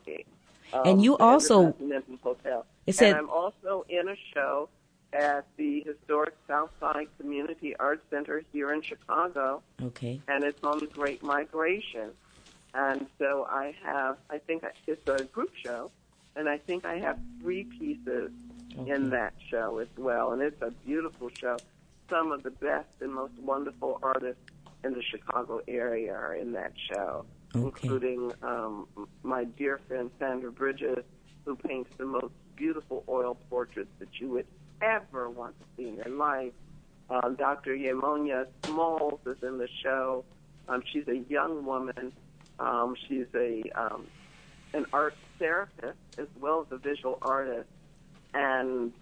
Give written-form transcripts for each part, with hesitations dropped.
And you also, Hotel. It said, and I'm also in a show at the historic Southside Community Arts Center here in Chicago. Okay. And it's on the Great Migration. And so I think it's a group show, and I think I have 3 pieces in that show as well. And it's a beautiful show. Some of the best and most wonderful artists in the Chicago area are in that show, including my dear friend Sandra Bridges, who paints the most beautiful oil portraits that you would ever want to see in your life. Dr. Yemonia Smalls is in the show. She's a young woman. She's an art therapist as well as a visual artist, and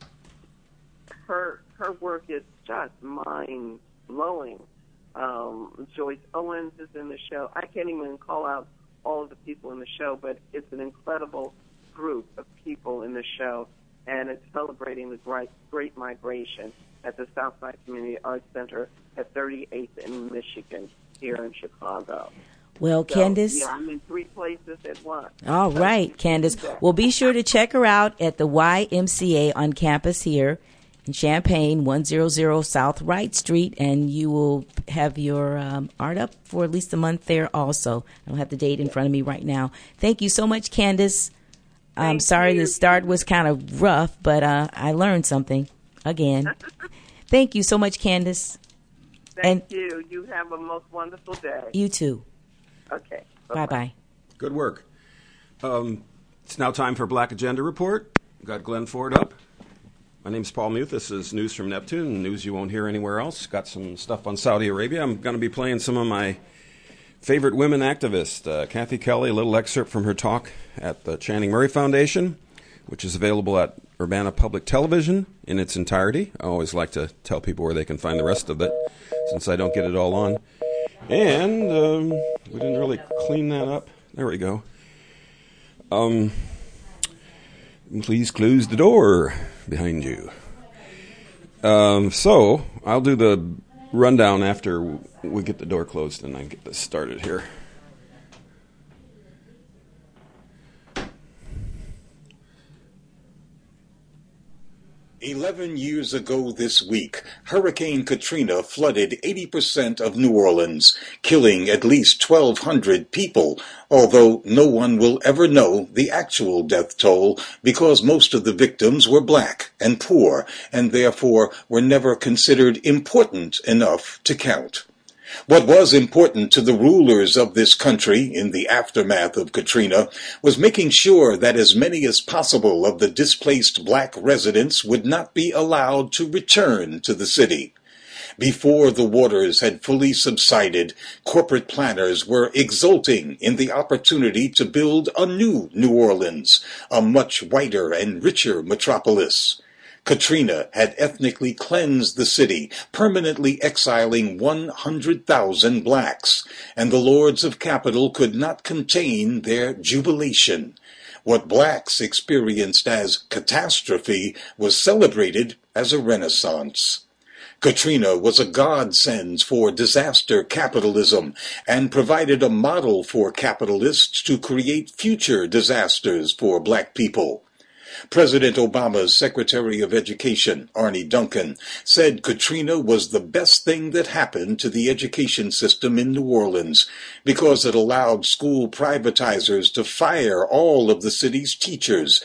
her work is just mind-blowing. Joyce Owens is in the show. I can't even call out all of the people in the show, but it's an incredible group of people in the show, and it's celebrating the Great Migration at the Southside Community Arts Center at 38th and Michigan here in Chicago. Well, So, Candace. Yeah, I'm in 3 places at once. All right, Candace. Well, be sure to check her out at the YMCA on campus here in Champaign, 100 South Wright Street, and you will have your art up for at least a month there also. I don't have the date in front of me right now. Thank you so much, Candace. I'm sorry the start was kind of rough, but I learned something again. Thank you so much, Candace. Thank you. You have a most wonderful day. You too. Okay. Bye-bye. Good work. It's now time for Black Agenda Report. We've got Glenn Ford up. My name's Paul Muth. This is News from Neptune, news you won't hear anywhere else. Got some stuff on Saudi Arabia. I'm going to be playing some of my favorite women activists. Kathy Kelly, a little excerpt from her talk at the Channing Murray Foundation, which is available at Urbana Public Television in its entirety. I always like to tell people where they can find the rest of it, since I don't get it all on. And we didn't really clean that up. There we go. Please close the door behind you. So I'll do the rundown after we get the door closed and I get this started here. "11 years ago this week, Hurricane Katrina flooded 80% of New Orleans, killing at least 1,200 people, although no one will ever know the actual death toll because most of the victims were black and poor and therefore were never considered important enough to count. What was important to the rulers of this country in the aftermath of Katrina was making sure that as many as possible of the displaced black residents would not be allowed to return to the city. Before the waters had fully subsided, corporate planners were exulting in the opportunity to build a new New Orleans, a much whiter and richer metropolis. Katrina had ethnically cleansed the city, permanently exiling 100,000 blacks, and the lords of capital could not contain their jubilation. What blacks experienced as catastrophe was celebrated as a renaissance. Katrina was a godsend for disaster capitalism and provided a model for capitalists to create future disasters for black people. President Obama's Secretary of Education, Arne Duncan, said Katrina was the best thing that happened to the education system in New Orleans because it allowed school privatizers to fire all of the city's teachers,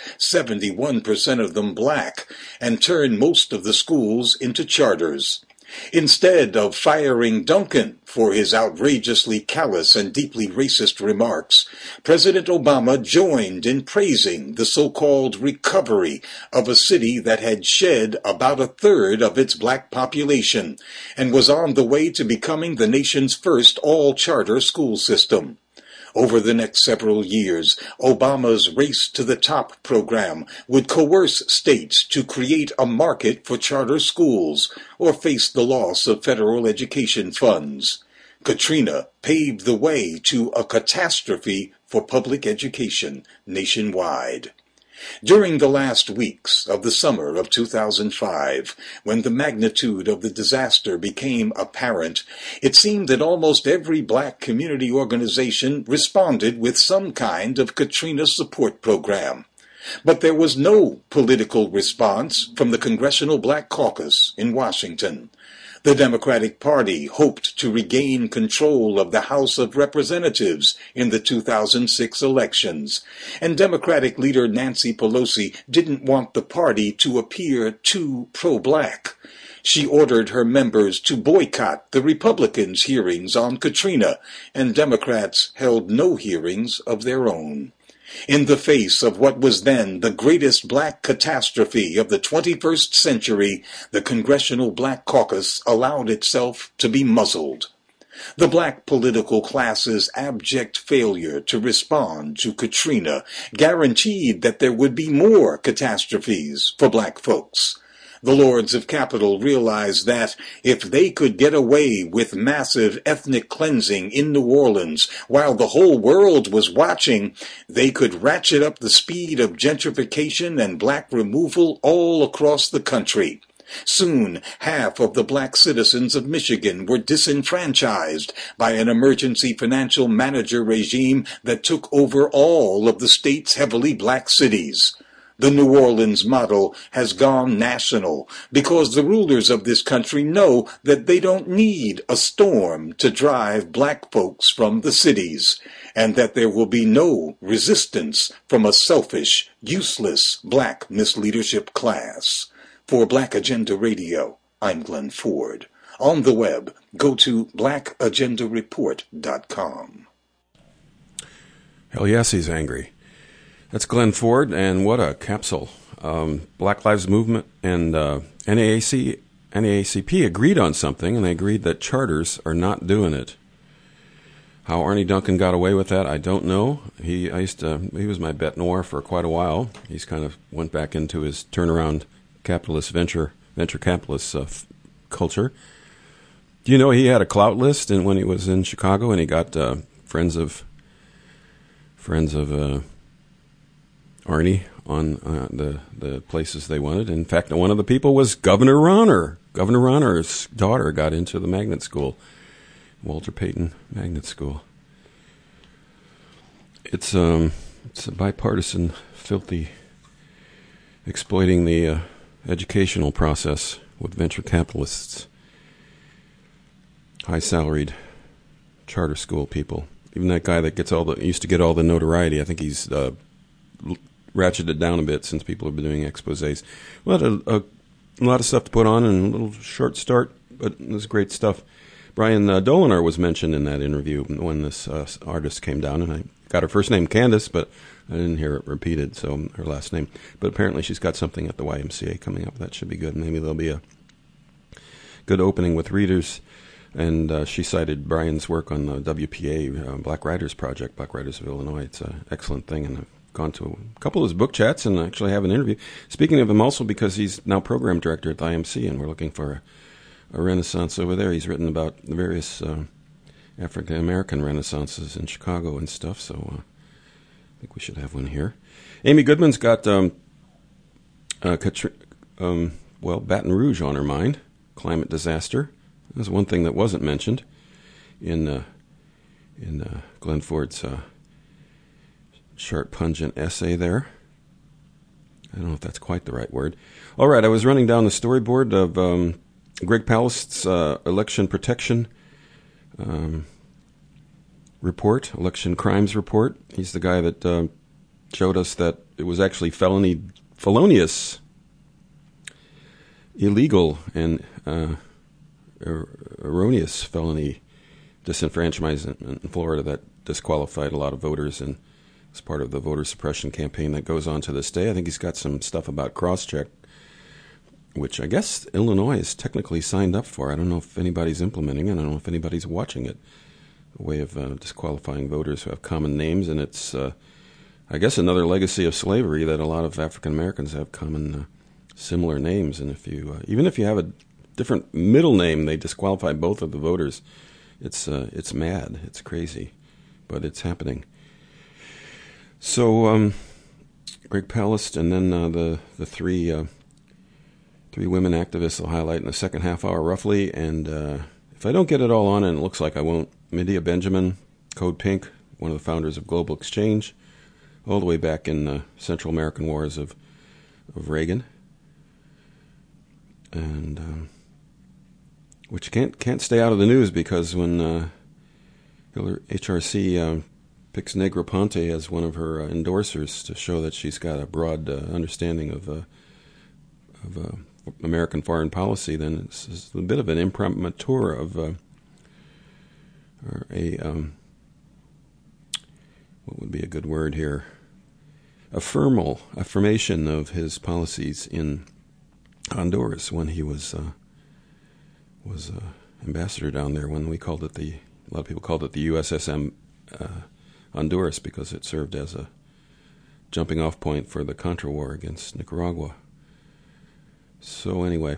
71% of them black, and turn most of the schools into charters. Instead of firing Duncan for his outrageously callous and deeply racist remarks, President Obama joined in praising the so-called recovery of a city that had shed about a third of its black population and was on the way to becoming the nation's first all-charter school system. Over the next several years, Obama's Race to the Top program would coerce states to create a market for charter schools or face the loss of federal education funds. Katrina paved the way to a catastrophe for public education nationwide. During the last weeks of the summer of 2005, when the magnitude of the disaster became apparent, it seemed that almost every black community organization responded with some kind of Katrina support program. But there was no political response from the Congressional Black Caucus in Washington. The Democratic Party hoped to regain control of the House of Representatives in the 2006 elections, and Democratic leader Nancy Pelosi didn't want the party to appear too pro-black. She ordered her members to boycott the Republicans' hearings on Katrina, and Democrats held no hearings of their own. In the face of what was then the greatest black catastrophe of the 21st century, the Congressional Black Caucus allowed itself to be muzzled. The black political class's abject failure to respond to Katrina guaranteed that there would be more catastrophes for black folks. The Lords of Capital realized that if they could get away with massive ethnic cleansing in New Orleans while the whole world was watching, they could ratchet up the speed of gentrification and black removal all across the country. Soon, half of the black citizens of Michigan were disenfranchised by an emergency financial manager regime that took over all of the state's heavily black cities. The New Orleans model has gone national because the rulers of this country know that they don't need a storm to drive black folks from the cities, and that there will be no resistance from a selfish, useless black misleadership class. For Black Agenda Radio, I'm Glenn Ford. On the web, go to blackagendareport.com. Hell yes, he's angry. That's Glenn Ford, and what a capsule. Black Lives Movement and NAACP agreed on something, and they agreed that charters are not doing it. How Arnie Duncan got away with that, I don't know. He was my bête noir for quite a while. He's kind of went back into his turnaround capitalist venture capitalist culture. Do you know he had a clout list when he was in Chicago, and he got friends of Arnie on the places they wanted. In fact, one of the people was Governor Rauner. Governor Rauner's daughter got into the magnet school, Walter Payton Magnet School. It's a bipartisan, filthy, exploiting the educational process with venture capitalists, high-salaried charter school people. Even that guy that used to get all the notoriety, I think he's ratcheted down a bit since people have been doing exposés. Well, a lot of stuff to put on and a little short start, but it was great stuff. Brian Dolinar was mentioned in that interview when this artist came down, and I got her first name Candace, but I didn't hear it repeated, so her last name. But apparently she's got something at the YMCA coming up. That should be good. Maybe there'll be a good opening with readers. And she cited Brian's work on the WPA, Black Writers Project, Black Writers of Illinois. It's an excellent thing, and I've gone to a couple of his book chats and actually have an interview. Speaking of him also, because he's now program director at the IMC, and we're looking for a renaissance over there. He's written about the various African-American renaissances in Chicago and stuff, so I think we should have one here. Amy Goodman's got Baton Rouge on her mind, climate disaster. There's one thing that wasn't mentioned in Glenn Ford's sharp, pungent essay there. I don't know if that's quite the right word. All right, I was running down the storyboard of Greg Palast's election protection report, election crimes report. He's the guy that showed us that it was actually felonious, illegal, and erroneous felony disenfranchisement in Florida that disqualified a lot of voters, and as part of the voter suppression campaign that goes on to this day. I think he's got some stuff about crosscheck, which I guess Illinois is technically signed up for. I don't know if anybody's implementing it. I don't know if anybody's watching it. A way of disqualifying voters who have common names, and it's, I guess, another legacy of slavery that a lot of African Americans have common similar names, and if you even if you have a different middle name, they disqualify both of the voters. It's mad. It's crazy, but it's happening. So Greg Palast, and then the three women activists I'll highlight in the second half hour roughly. And if I don't get it all on, and it looks like I won't, Medea Benjamin, Code Pink, one of the founders of Global Exchange, all the way back in the Central American Wars of Reagan, and which can't stay out of the news, because when HRC picks Negroponte as one of her endorsers to show that she's got a broad understanding of American foreign policy, then it's a bit of an imprimatur of what would be a good word here? Affirmation of his policies in Honduras when he was ambassador down there. When we called it a lot of people called it the USS Honduras, because it served as a jumping off point for the Contra War against Nicaragua. So anyway,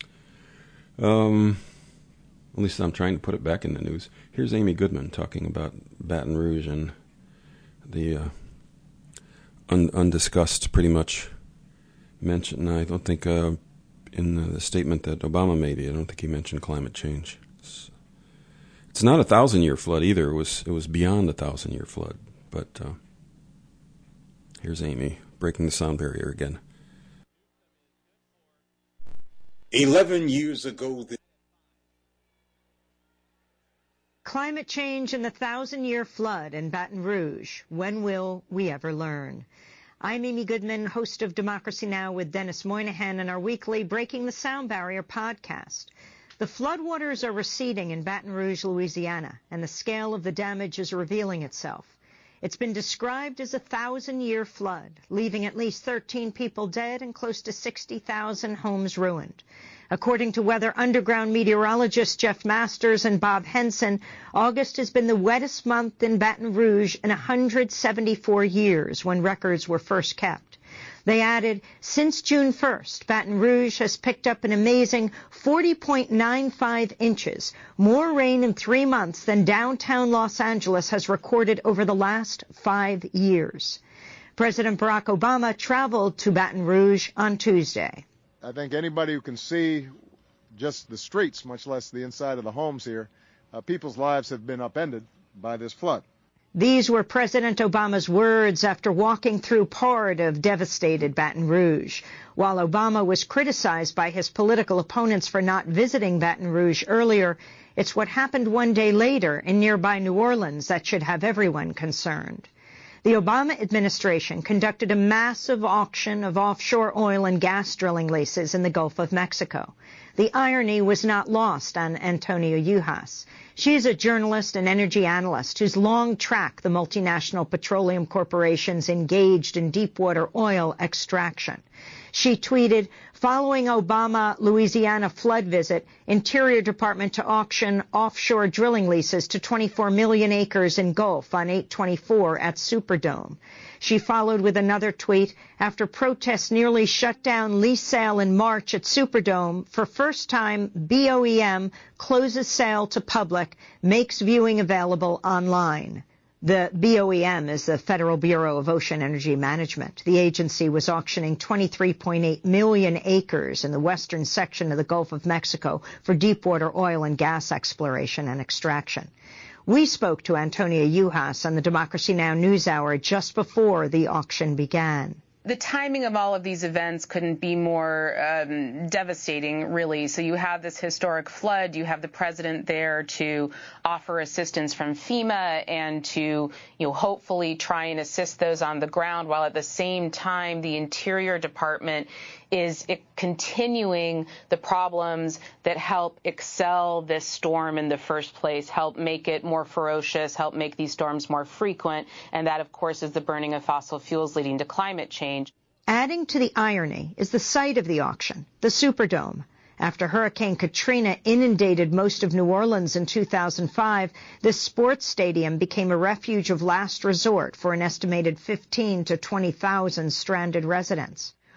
at least I'm trying to put it back in the news. Here's Amy Goodman talking about Baton Rouge and the undiscussed, pretty much mentioned. I don't think in the statement that Obama made, I don't think he mentioned climate change. It's not a 1,000-year flood either. It was beyond a 1,000-year flood. But here's Amy breaking the sound barrier again. 11 years ago. Climate change and the 1,000-year flood in Baton Rouge. When will we ever learn? I'm Amy Goodman, host of Democracy Now! With Dennis Moynihan, and our weekly Breaking the Sound Barrier podcast. The floodwaters are receding in Baton Rouge, Louisiana, and the scale of the damage is revealing itself. It's been described as a 1,000-year flood, leaving at least 13 people dead and close to 60,000 homes ruined. According to Weather Underground meteorologists Jeff Masters and Bob Henson, August has been the wettest month in Baton Rouge in 174 years, when records were first kept. They added, since June 1st, Baton Rouge has picked up an amazing 40.95 inches, more rain in 3 months than downtown Los Angeles has recorded over the last 5 years. President Barack Obama traveled to Baton Rouge on Tuesday. I think anybody who can see just the streets, much less the inside of the homes here, people's lives have been upended by this flood. These were President Obama's words after walking through part of devastated Baton Rouge. While Obama was criticized by his political opponents for not visiting Baton Rouge earlier, it's what happened one day later in nearby New Orleans that should have everyone concerned. The Obama administration conducted a massive auction of offshore oil and gas drilling leases in the Gulf of Mexico. The irony was not lost on Antonia Yuhas. She is a journalist and energy analyst who's long tracked the multinational petroleum corporations engaged in deepwater oil extraction. She tweeted, following Obama Louisiana flood visit, Interior Department to auction offshore drilling leases to 24 million acres in Gulf on 8/24 at Superdome. She followed with another tweet, after protests nearly shut down lease sale in March at Superdome, for first time BOEM closes sale to public, makes viewing available online. The BOEM is the Federal Bureau of Ocean Energy Management. The agency was auctioning 23.8 million acres in the western section of the Gulf of Mexico for deepwater oil and gas exploration and extraction. We spoke to Antonia Yuhas on the Democracy Now! News Hour just before the auction began. The timing of all of these events couldn't be more devastating, really. So you have this historic flood. You have the president there to offer assistance from FEMA and to, hopefully try and assist those on the ground, while at the same time the Interior Department is continuing the problems that help excel this storm in the first place, help make it more ferocious, help make these storms more frequent, and that, of course, is the burning of fossil fuels leading to climate change. Adding to the irony is the site of the auction, the Superdome. After Hurricane Katrina inundated most of New Orleans in 2005, this sports stadium became a refuge of last resort for an estimated 15,000 to 20,000 stranded residents.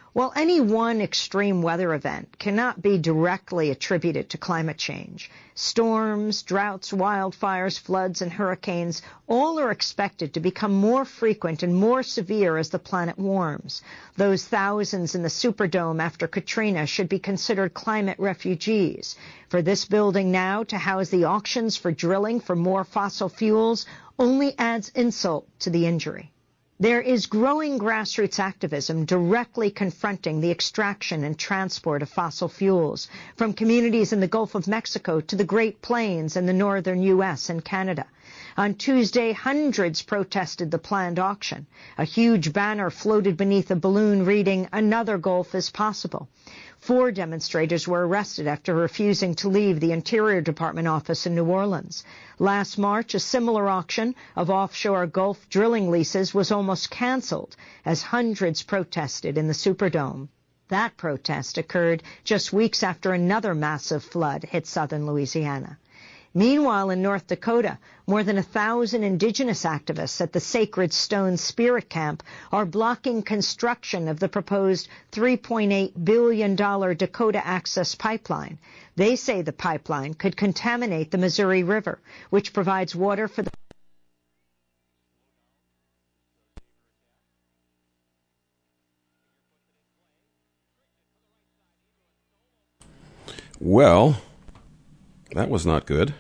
While any one extreme weather event cannot be directly attributed to climate change, storms, droughts, wildfires, floods, and hurricanes all are expected to become more frequent and more severe as the planet warms. Those thousands in the Superdome after Katrina should be considered climate refugees. For this building now to house the auctions for drilling for more fossil fuels only adds insult to the injury. There is growing grassroots activism directly confronting the extraction and transport of fossil fuels from communities in the Gulf of Mexico to the Great Plains in the northern U.S. and Canada. On Tuesday, hundreds protested the planned auction. A huge banner floated beneath a balloon reading, "Another Gulf is possible." 4 demonstrators were arrested after refusing to leave the Interior Department office in New Orleans. Last March, a similar auction of offshore Gulf drilling leases was almost canceled as hundreds protested in the Superdome. That protest occurred just weeks after another massive flood hit southern Louisiana. Meanwhile, in North Dakota, more than 1,000 indigenous activists at the Sacred Stone Spirit Camp are blocking construction of the proposed $3.8 billion Dakota Access Pipeline. They say the pipeline could contaminate the Missouri River, which provides water for the... Well, that was not good.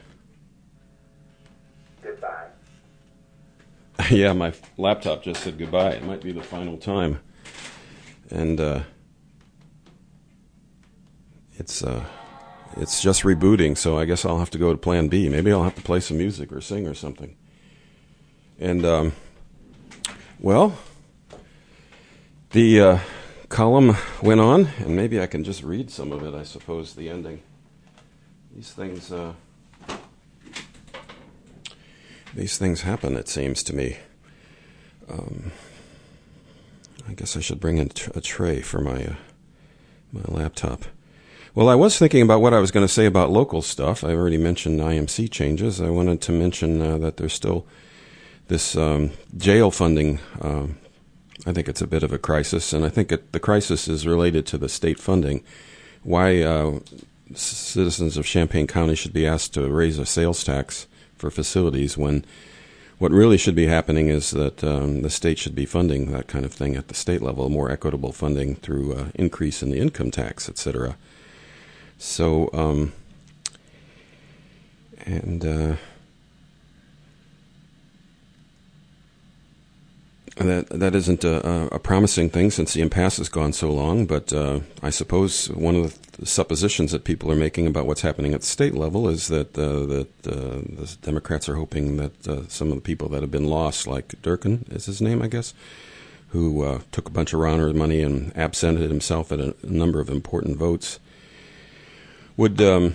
Goodbye. Yeah, my laptop just said goodbye. It might be the final time. And it's just rebooting, so I guess I'll have to go to plan B. Maybe I'll have to play some music or sing or something. And, well, the column went on, and maybe I can just read some of it, I suppose, the ending. These things happen, it seems to me. I guess I should bring in a tray for my laptop. Well, I was thinking about what I was going to say about local stuff. I already mentioned IMC changes. I wanted to mention that there's still this jail funding. I think it's a bit of a crisis, and I think the crisis is related to the state funding. Why citizens of Champaign County should be asked to raise a sales tax for facilities when what really should be happening is that the state should be funding that kind of thing at the state level, more equitable funding through increase in the income tax, etc. So, that isn't a promising thing since the impasse has gone so long, but I suppose one of the suppositions that people are making about what's happening at the state level is that the Democrats are hoping that some of the people that have been lost, like Durkin is his name, I guess, who took a bunch of Rauner money and absented himself at a number of important votes, would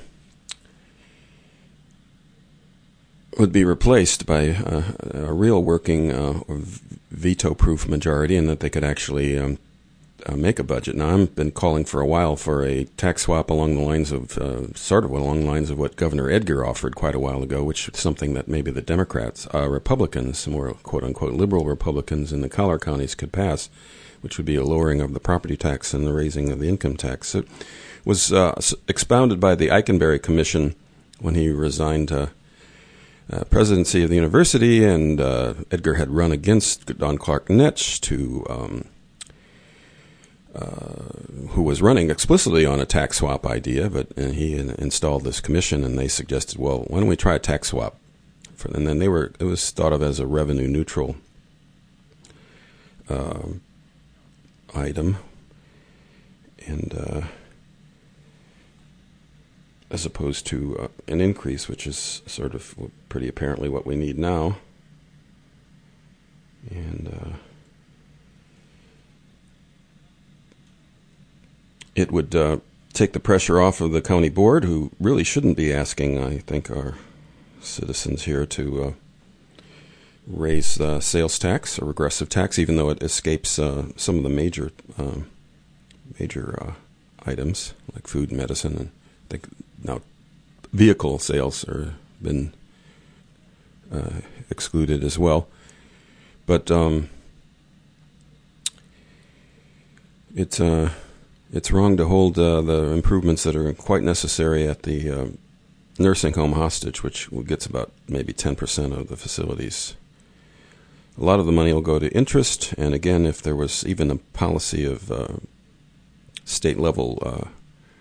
be replaced by a real working veto-proof majority, and that they could actually make a budget. Now, I've been calling for a while for a tax swap along the lines of, along the lines of what Governor Edgar offered quite a while ago, which is something that maybe the Democrats, Republicans, more quote-unquote liberal Republicans in the collar counties could pass, which would be a lowering of the property tax and the raising of the income tax. It was expounded by the Eikenberry Commission when he resigned presidency of the university, and Edgar had run against Don Clark Netsch, who was running explicitly on a tax swap idea, but he installed this commission, and they suggested, well, why don't we try a tax swap? And then it was thought of as a revenue neutral item, and as opposed to an increase, which is sort of pretty apparently what we need now. And it would take the pressure off of the county board, who really shouldn't be asking, I think, our citizens here to raise sales tax or regressive tax, even though it escapes some of the major items like food and medicine, and I think now vehicle sales are been excluded as well. But it's wrong to hold the improvements that are quite necessary at the nursing home hostage, which gets about maybe 10% of the facilities. A lot of the money will go to interest, and again, if there was even a policy of state-level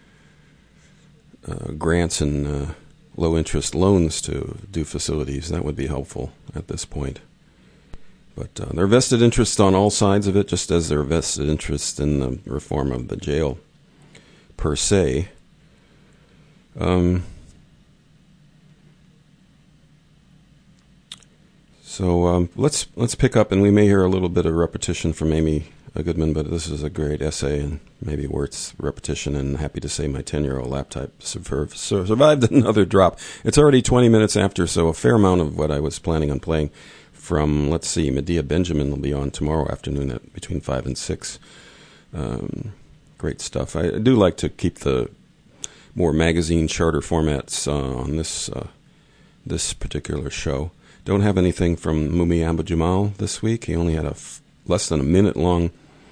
grants and low-interest loans to do facilities, that would be helpful at this point. But there are vested interests on all sides of it, just as there are vested interests in the reform of the jail per se. So let's pick up, and we may hear a little bit of repetition from Amy Goodman, but this is a great essay, and maybe worth repetition, and happy to say my 10-year-old laptop survived another drop. It's already 20 minutes after, so a fair amount of what I was planning on playing from, let's see, Medea Benjamin will be on tomorrow afternoon at between 5 and 6. Great stuff. I do like to keep the more magazine charter formats on this particular show. Don't have anything from Mumi Abu-Jamal this week. He only had a less than a minute-long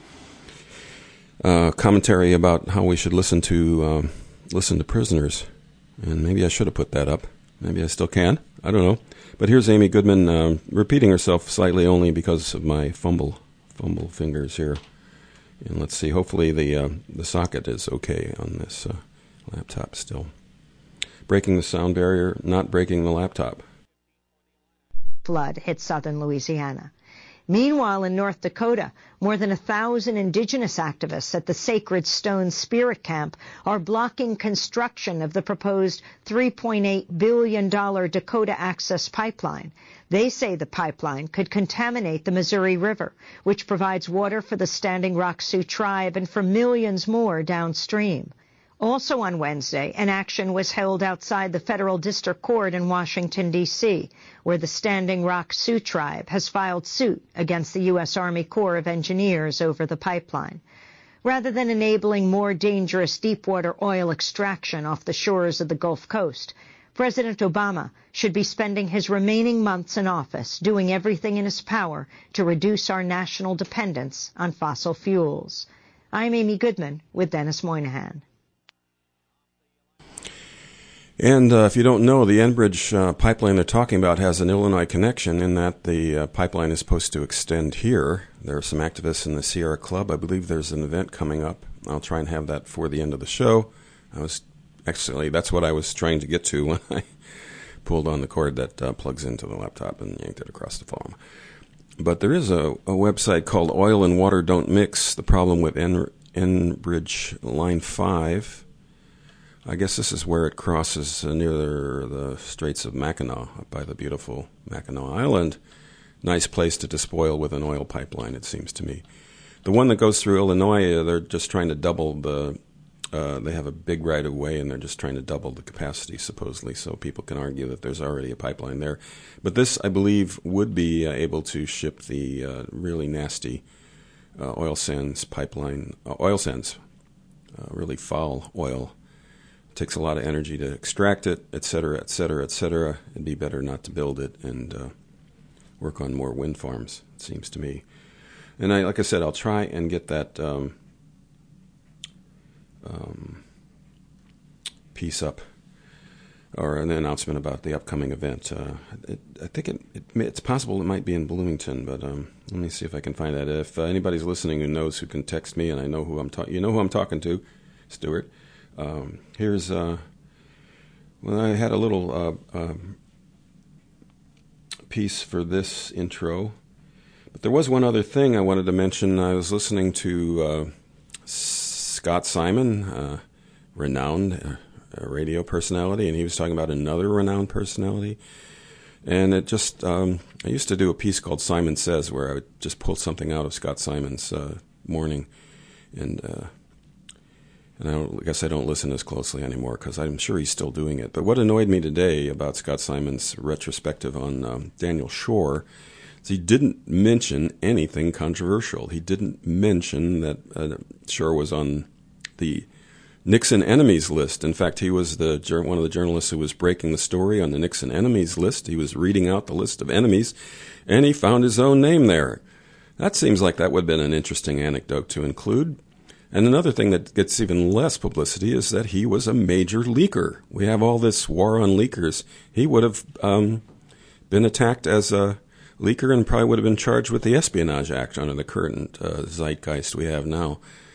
commentary about how we should listen to prisoners. And maybe I should have put that up. Maybe I still can. I don't know. But here's Amy Goodman repeating herself slightly only because of my fumble fingers here. And let's see. Hopefully the socket is okay on this laptop still. Breaking the sound barrier, not breaking the laptop. Flood hit southern Louisiana. Meanwhile, in North Dakota, more than 1,000 indigenous activists at the Sacred Stone Spirit Camp are blocking construction of the proposed $3.8 billion Dakota Access Pipeline. They say the pipeline could contaminate the Missouri River, which provides water for the Standing Rock Sioux tribe and for millions more downstream. Also on Wednesday, an action was held outside the Federal District Court in Washington, D.C., where the Standing Rock Sioux tribe has filed suit against the U.S. Army Corps of Engineers over the pipeline. Rather than enabling more dangerous deepwater oil extraction off the shores of the Gulf Coast, President Obama should be spending his remaining months in office doing everything in his power to reduce our national dependence on fossil fuels. I'm Amy Goodman with Dennis Moynihan. And if you don't know, the Enbridge pipeline they're talking about has an Illinois connection in that the pipeline is supposed to extend here. There are some activists in the Sierra Club. I believe there's an event coming up. I'll try and have that for the end of the show. That's what I was trying to get to when I pulled on the cord that plugs into the laptop and yanked it across the phone. But there is a website called Oil and Water Don't Mix, the problem with Enbridge Line 5. I guess this is where it crosses near the Straits of Mackinac, up by the beautiful Mackinac Island. Nice place to despoil with an oil pipeline, it seems to me. The one that goes through Illinois, they're just trying to double they have a big right-of-way, and they're just trying to double the capacity, supposedly, so people can argue that there's already a pipeline there. But this, I believe, would be able to ship the really nasty oil sands pipeline, really foul oil. It takes a lot of energy to extract it, et cetera, et cetera, et cetera. It'd be better not to build it and work on more wind farms, it seems to me. And like I said, I'll try and get that piece up, or an announcement about the upcoming event. I think it's possible it might be in Bloomington, but let me see if I can find that. If anybody's listening who can text me, and I know who I'm talking to, Stuart. Here's I had a little piece for this intro, but there was one other thing I wanted to mention. I was listening to Scott Simon, renowned radio personality, and he was talking about another renowned personality. And it just, I used to do a piece called Simon Says, where I would just pull something out of Scott Simon's morning, and I guess I don't listen as closely anymore because I'm sure he's still doing it. But what annoyed me today about Scott Simon's retrospective on Daniel Schorr is he didn't mention anything controversial. He didn't mention that Schorr was on the Nixon enemies list. In fact, he was one of the journalists who was breaking the story on the Nixon enemies list. He was reading out the list of enemies, and he found his own name there. That seems like that would have been an interesting anecdote to include. And another thing that gets even less publicity is that he was a major leaker. We have all this war on leakers. He would have been attacked as a leaker and probably would have been charged with the Espionage Act under the current zeitgeist we have now.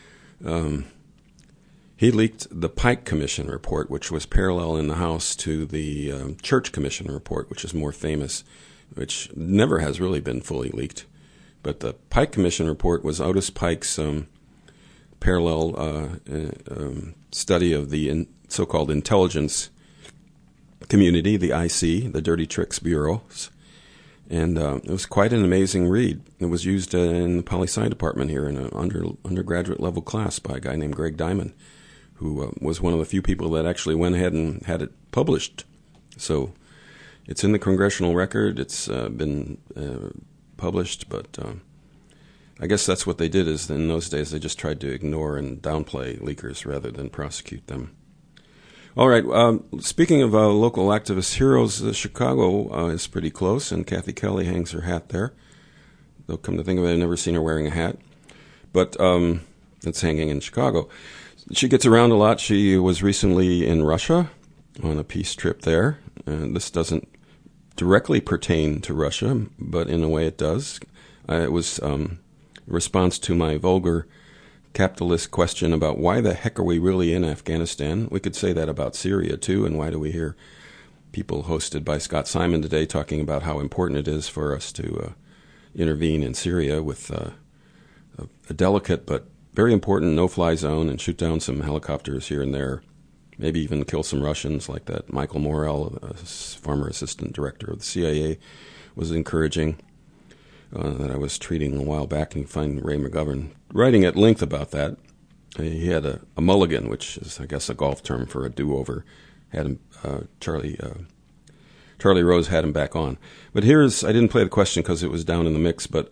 He leaked the Pike Commission report, which was parallel in the House to the Church Commission report, which is more famous, which never has really been fully leaked. But the Pike Commission report was Otis Pike's parallel study of the so-called intelligence community, the IC, the Dirty Tricks Bureaus. And it was quite an amazing read. It was used in the poli-sci department here in an undergraduate level class by a guy named Greg Diamond, who was one of the few people that actually went ahead and had it published. So it's in the Congressional Record. It's been published, but I guess that's what they did, is in those days they just tried to ignore and downplay leakers rather than prosecute them. All right, speaking of local activist heroes, Chicago is pretty close, and Kathy Kelly hangs her hat there. Though, come to think of it, I've never seen her wearing a hat. But it's hanging in Chicago. She gets around a lot. She was recently in Russia on a peace trip there. And this doesn't directly pertain to Russia, but in a way it does. It was a response to my vulgar capitalist question about why the heck are we really in Afghanistan. We could say that about Syria, too, and why do we hear people hosted by Scott Simon today talking about how important it is for us to intervene in Syria with a delicate but very important no-fly zone and shoot down some helicopters here and there, maybe even kill some Russians like that Michael Morell, former assistant director of the CIA, was encouraging. That I was treating a while back, and you find Ray McGovern writing at length about that. He had a mulligan, which is, I guess, a golf term for a do-over. Had him, Charlie Rose had him back on. But I didn't play the question because it was down in the mix, but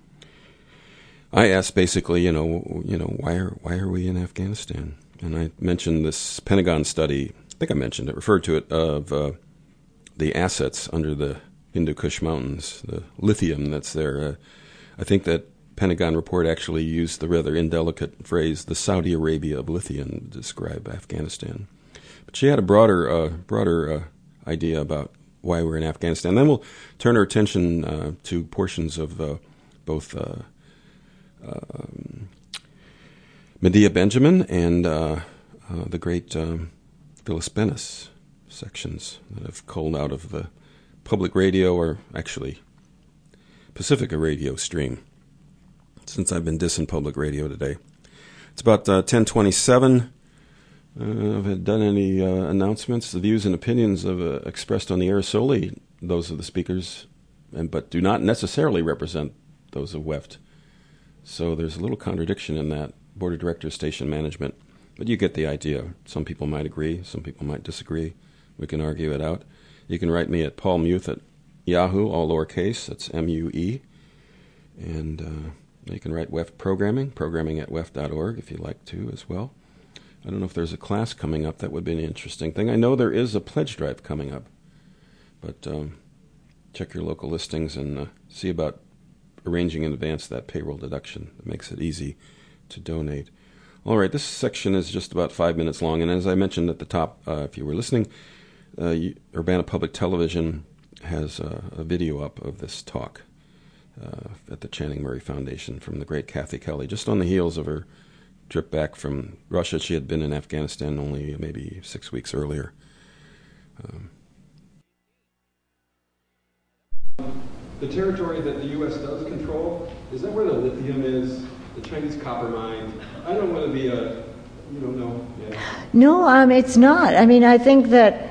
I asked basically, why are we in Afghanistan? And I mentioned this Pentagon study, I think I mentioned it, referred to it, of the assets under the Hindu Kush Mountains, the lithium that's there. I think that Pentagon report actually used the rather indelicate phrase, the Saudi Arabia of lithium, to describe Afghanistan. But she had a broader idea about why we're in Afghanistan. Then we'll turn our attention to portions of both Medea Benjamin and the great Phyllis Bennis sections that have culled out of the public radio, or actually Pacifica radio stream, since I've been dissing public radio today. It's about 10:27. Have I done any announcements? The views and opinions expressed on the air solely those of the speakers, but do not necessarily represent those of WEFT. So there's a little contradiction in that. Board of Directors, station management. But you get the idea. Some people might agree. Some people might disagree. We can argue it out. You can write me at Paul Muth at Yahoo, all lowercase. That's MUE. And you can write WEFT programming at weft.org if you'd like to as well. I don't know if there's a class coming up. That would be an interesting thing. I know there is a pledge drive coming up. But check your local listings and see about arranging in advance that payroll deduction. It makes it easy to donate. All right, this section is just about 5 minutes long. And as I mentioned at the top, if you were listening, Urbana Public Television has a video up of this talk at the Channing Murray Foundation from the great Kathy Kelly, just on the heels of her trip back from Russia. She had been in Afghanistan only maybe 6 weeks earlier. The territory that the U.S. does control, is that where the lithium is? The Chinese copper mine? I don't want to be a, you don't know. Yeah. No, it's not. I mean, I think that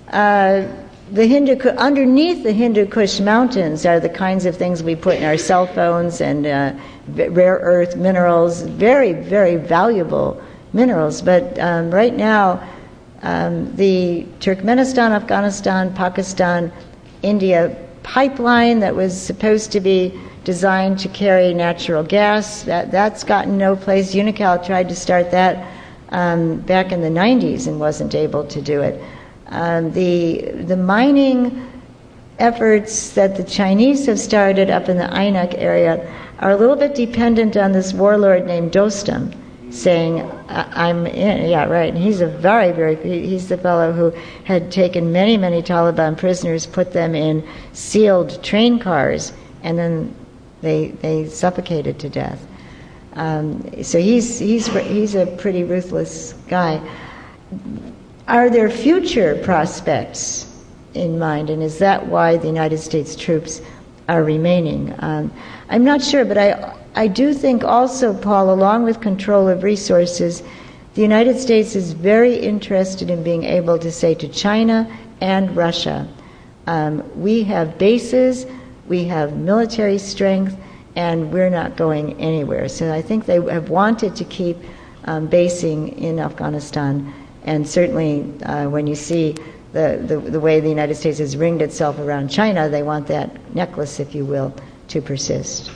underneath the Hindu Kush Mountains are the kinds of things we put in our cell phones and rare earth minerals, very, very valuable minerals. But right now, the Turkmenistan, Afghanistan, Pakistan, India pipeline that was supposed to be designed to carry natural gas, that's gotten no place. Unocal tried to start that back in the 90s and wasn't able to do it. The mining efforts that the Chinese have started up in the Ainak area are a little bit dependent on this warlord named Dostum. saying, I'm in. Yeah, right. And he's he's the fellow who had taken many, many Taliban prisoners, put them in sealed train cars, and then they suffocated to death. So he's a pretty ruthless guy. Are there future prospects in mind, and is that why the United States troops are remaining? I'm not sure, but I do think also, Paul, along with control of resources, the United States is very interested in being able to say to China and Russia, we have bases, we have military strength, and we're not going anywhere. So I think they have wanted to keep basing in Afghanistan, and certainly when you see the way the United States has ringed itself around China, they want that necklace, if you will, to persist.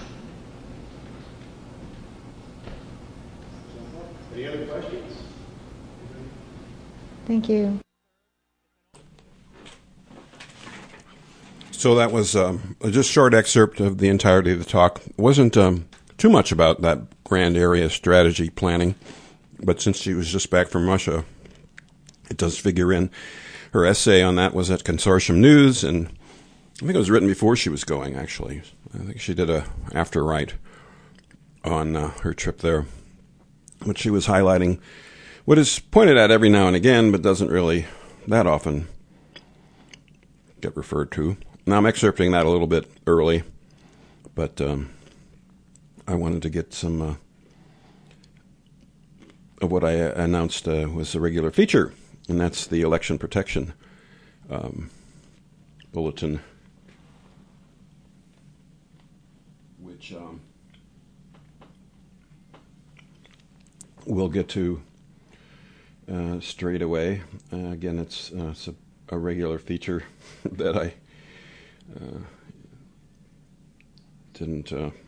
Any other questions? Thank you. So that was just a short excerpt of the entirety of the talk. It wasn't too much about that grand area strategy planning, but since she was just back from Russia, it does figure in. Her essay on that was at Consortium News, and I think it was written before she was going, actually. I think she did a after-write on her trip there. But she was highlighting what is pointed at every now and again, but doesn't really that often get referred to. Now, I'm excerpting that a little bit early, but I wanted to get some of what I announced was a regular feature, and that's the election protection bulletin, which we'll get to straight away. Again, it's a regular feature that I didn't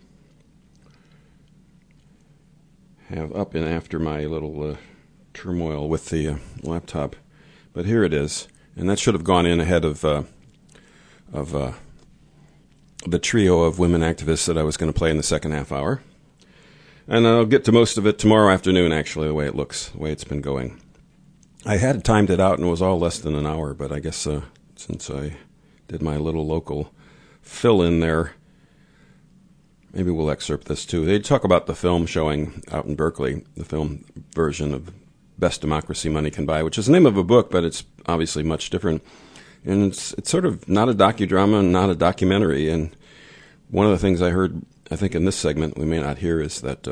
have up in after my little turmoil with the laptop, but here it is, and that should have gone in ahead of the trio of women activists that I was going to play in the second half hour, and I'll get to most of it tomorrow afternoon. Actually, the way it looks, the way it's been going, I had timed it out and it was all less than an hour, but I guess since I did my little local fill-in there, maybe we'll excerpt this too. They talk about the film showing out in Berkeley, the film version of Best Democracy Money Can Buy, which is the name of a book, but it's obviously much different. And it's sort of not a docudrama and not a documentary. And one of the things I heard, I think in this segment we may not hear, is that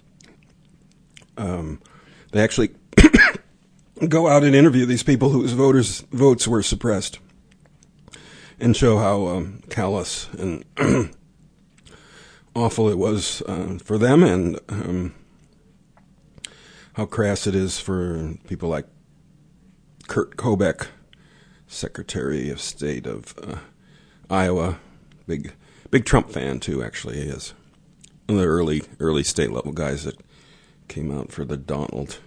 they actually go out and interview these people whose votes were suppressed, and show how callous and awful it was for them, and how crass it is for people like Kurt Kobeck, Secretary of State of Iowa, big Trump fan too. Actually, he is one of the early state level guys that came out for the Donald.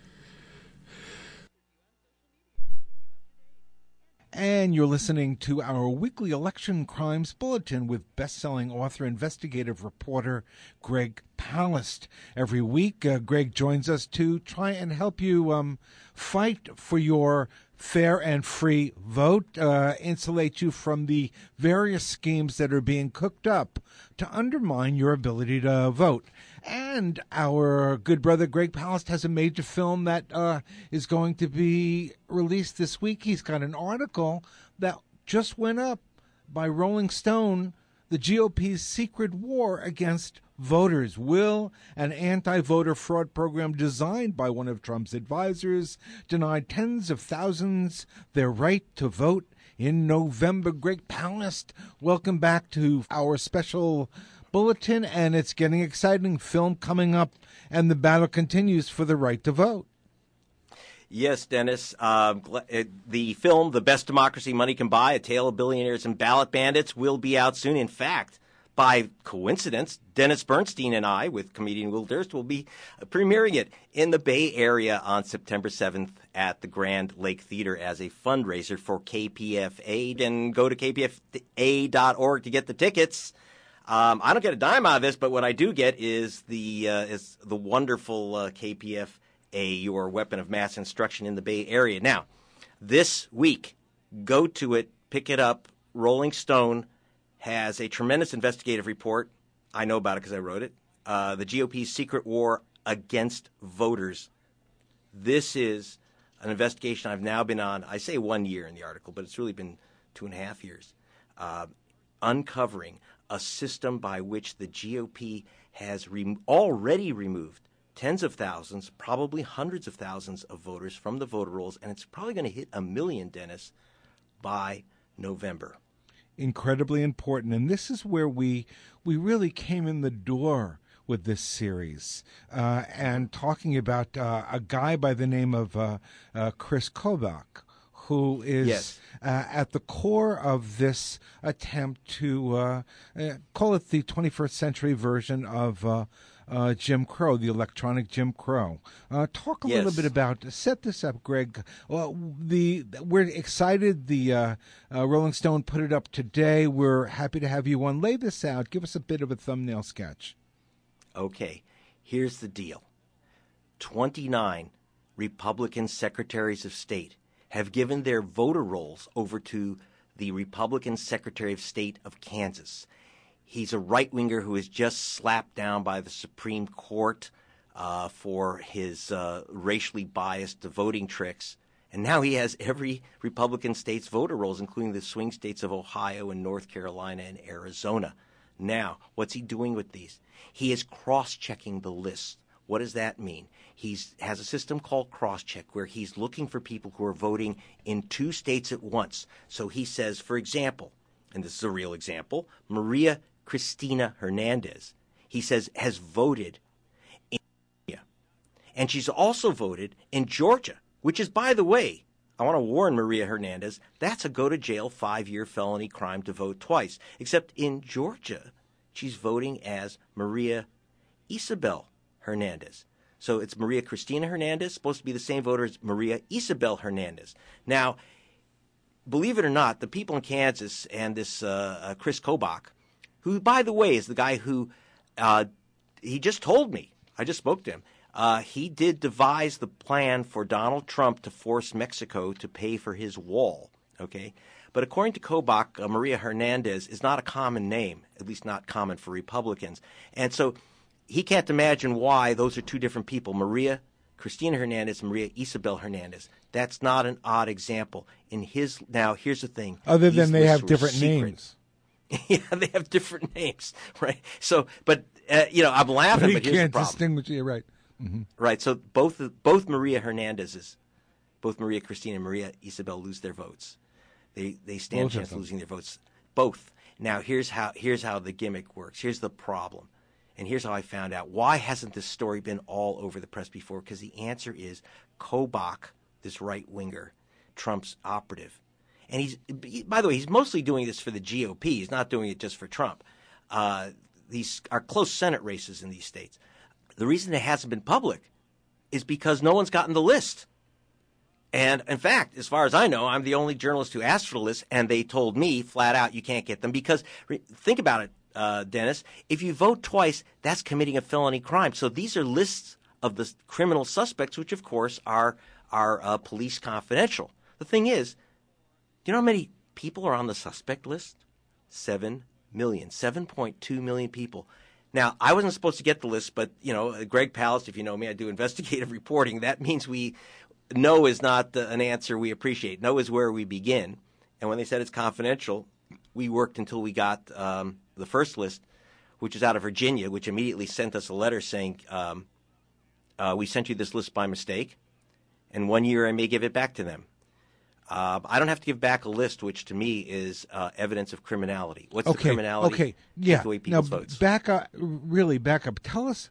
And you're listening to our weekly Election Crimes Bulletin with best-selling author, investigative reporter Greg Palast. Every week, Greg joins us to try and help you fight for your fair and free vote, insulate you from the various schemes that are being cooked up to undermine your ability to vote. And our good brother Greg Palast has a major film that is going to be released this week. He's got an article that just went up by Rolling Stone, The GOP's Secret War Against Voters. Will an anti-voter fraud program designed by one of Trump's advisors deny tens of thousands their right to vote in November? Greg Palast, welcome back to our special bulletin, and it's getting exciting. Film coming up, and the battle continues for the right to vote. Yes, Dennis. The film, The Best Democracy Money Can Buy, A Tale of Billionaires and Ballot Bandits, will be out soon. In fact, by coincidence, Dennis Bernstein and I, with comedian Will Durst, will be premiering it in the Bay Area on September 7th at the Grand Lake Theater as a fundraiser for KPFA. And go to kpfa.org to get the tickets. I don't get a dime out of this, but what I do get is the wonderful KPFA, your weapon of mass instruction in the Bay Area. Now, this week, go to it, pick it up. Rolling Stone has a tremendous investigative report. I know about it because I wrote it. The GOP's secret war against voters. This is an investigation I've now been on, I say 1 year in the article, but it's really been 2.5 years, uncovering a system by which the GOP has already removed tens of thousands, probably hundreds of thousands of voters from the voter rolls, and it's probably going to hit 1 million, Dennis, by November. Incredibly important. And this is where we really came in the door with this series, and talking about a guy by the name of Chris Kobach, who is at the core of this attempt to call it the 21st century version of Jim Crow, the electronic Jim Crow. Talk a little bit about, set this up, Greg. We're excited. The Rolling Stone put it up today. We're happy to have you on. Lay this out. Give us a bit of a thumbnail sketch. Okay, here's the deal. 29 Republican secretaries of state have given their voter rolls over to the Republican Secretary of State of Kansas. He's a right-winger who is just slapped down by the Supreme Court for his racially biased voting tricks. And now he has every Republican state's voter rolls, including the swing states of Ohio and North Carolina and Arizona. Now, what's he doing with these? He is cross-checking the list. What does that mean? He has a system called cross-check where he's looking for people who are voting in 2 states at once. So he says, for example, and this is a real example, Maria Cristina Hernandez, he says, has voted in Virginia. And she's also voted in Georgia, which is, by the way, I want to warn Maria Hernandez, that's a go-to-jail 5-year felony crime to vote twice. Except in Georgia, she's voting as Maria Isabel Hernandez. So it's Maria Cristina Hernandez, supposed to be the same voter as Maria Isabel Hernandez. Now, believe it or not, the people in Kansas and this Chris Kobach, who, by the way, is the guy who he just told me, I just spoke to him, he did devise the plan for Donald Trump to force Mexico to pay for his wall, okay? But according to Kobach, Maria Hernandez is not a common name, at least not common for Republicans. And so he can't imagine why those are 2 different people, Maria Cristina Hernandez and Maria Isabel Hernandez. That's not an odd example. Now, here's the thing. Other than they have different names. Yeah, they have different names, right? So, but, I'm laughing, but here's the problem. You can't distinguish, you're right. Mm-hmm. Right, so both Maria Hernandez's, both Maria Cristina and Maria Isabel lose their votes. They stand a chance of losing their votes. Both. Now, here's how the gimmick works. Here's the problem. And here's how I found out. Why hasn't this story been all over the press before? Because the answer is Kobach, this right-winger, Trump's operative. And by the way, he's mostly doing this for the GOP. He's not doing it just for Trump. These are close Senate races in these states. The reason it hasn't been public is because no one's gotten the list. And, in fact, as far as I know, I'm the only journalist who asked for the list, and they told me flat out you can't get them because, think about it, Dennis, if you vote twice, that's committing a felony crime. So these are lists of the criminal suspects, which, of course, are police confidential. The thing is, do you know how many people are on the suspect list? 7 million, 7.2 million people. Now, I wasn't supposed to get the list, but, Greg Palast, if you know me, I do investigative reporting. That means no is not an answer we appreciate. No is where we begin. And when they said it's confidential, we worked until we got the first list, which is out of Virginia, which immediately sent us a letter saying, we sent you this list by mistake, and 1 year I may give it back to them. I don't have to give back a list, which to me is evidence of criminality. What's the criminality? Okay, yeah. Take away people's now, votes. Back up. Tell us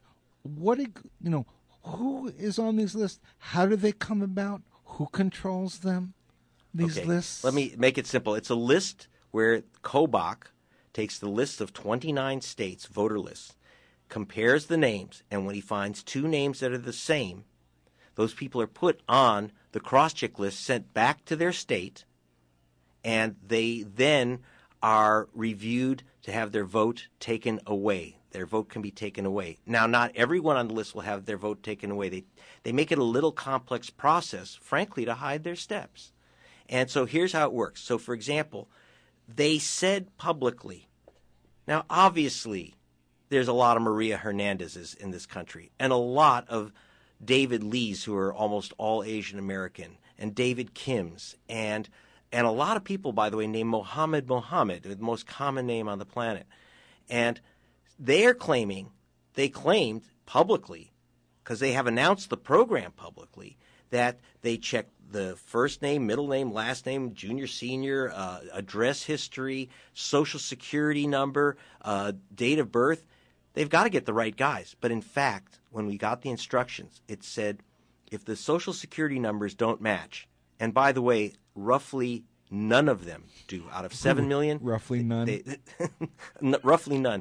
who is on these lists? How do they come about? Who controls them? These lists. Let me make it simple. It's a list where Kobach takes the list of 29 states, voter lists, compares the names, and when he finds 2 names that are the same, those people are put on the cross-check list, sent back to their state, and they then are reviewed to have their vote taken away. Their vote can be taken away. Now, not everyone on the list will have their vote taken away. They make it a little complex process, frankly, to hide their steps. And so here's how it works. So, for example, they said publicly, now, obviously, there's a lot of Maria Hernandezes in this country and a lot of David Lees who are almost all Asian American, and David Kims, and a lot of people, by the way, named Mohammed, the most common name on the planet. And they claimed publicly, because they have announced the program publicly, that they checked the first name, middle name, last name, junior, senior, address history, social security number, date of birth. They've got to get the right guys. But in fact, when we got the instructions, it said if the social security numbers don't match, and by the way, roughly none of them do out of 7 million. Roughly none. Roughly none.